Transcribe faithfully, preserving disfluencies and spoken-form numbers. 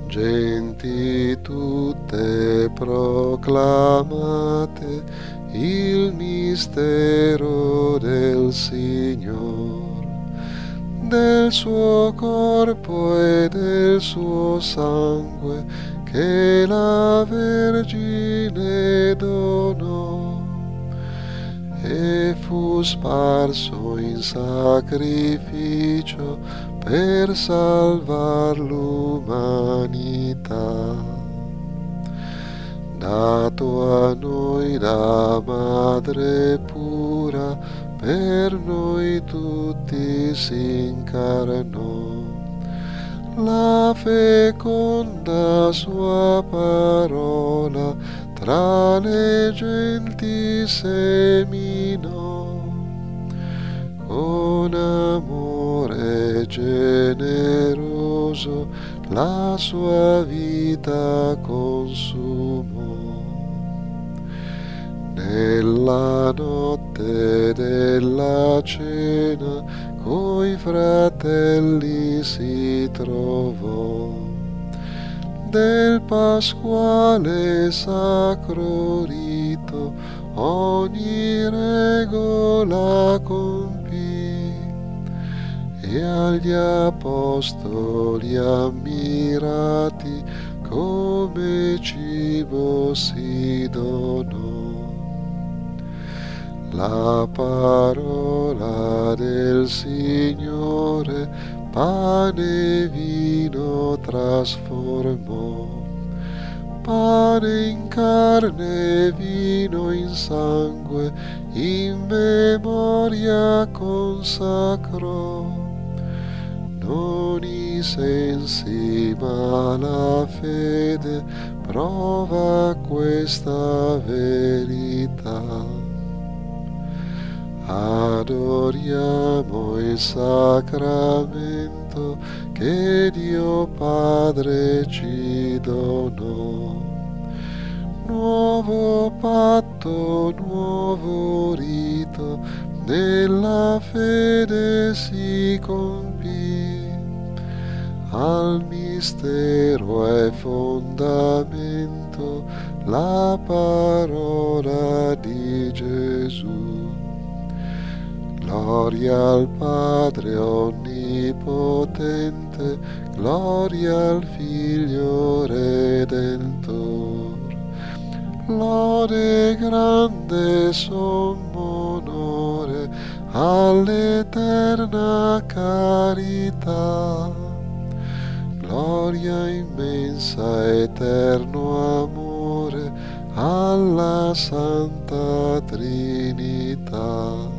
Genti tutte proclamate il mistero del Signor, del suo corpo e del suo sangue che la Vergine donò e fu sparso in sacrificio per salvar l'umanità. Dato a noi da madre pura, per noi tutti si incarnò. La feconda sua parola tra le genti seminò, con amore generoso la sua vita consumò. Nella notte della cena coi fratelli si trovò, del pasquale sacro rito ogni regola compì, e agli apostoli ammirati come cibo si donò. La parola del Signore pane e vino trasformò, pane in carne e vino in sangue, in memoria consacrò. Non i sensi ma la fede prova questa verità. Adoriamo il sacramento che Dio Padre ci donò. Nuovo patto, nuovo rito, nella fede si compì. Al mistero è fondamento la parola di Gesù. Gloria al Padre onnipotente, gloria al Figlio Redentor. Lode grande sommo onore all'eterna carità. Gloria immensa, eterno amore alla Santa Trinità.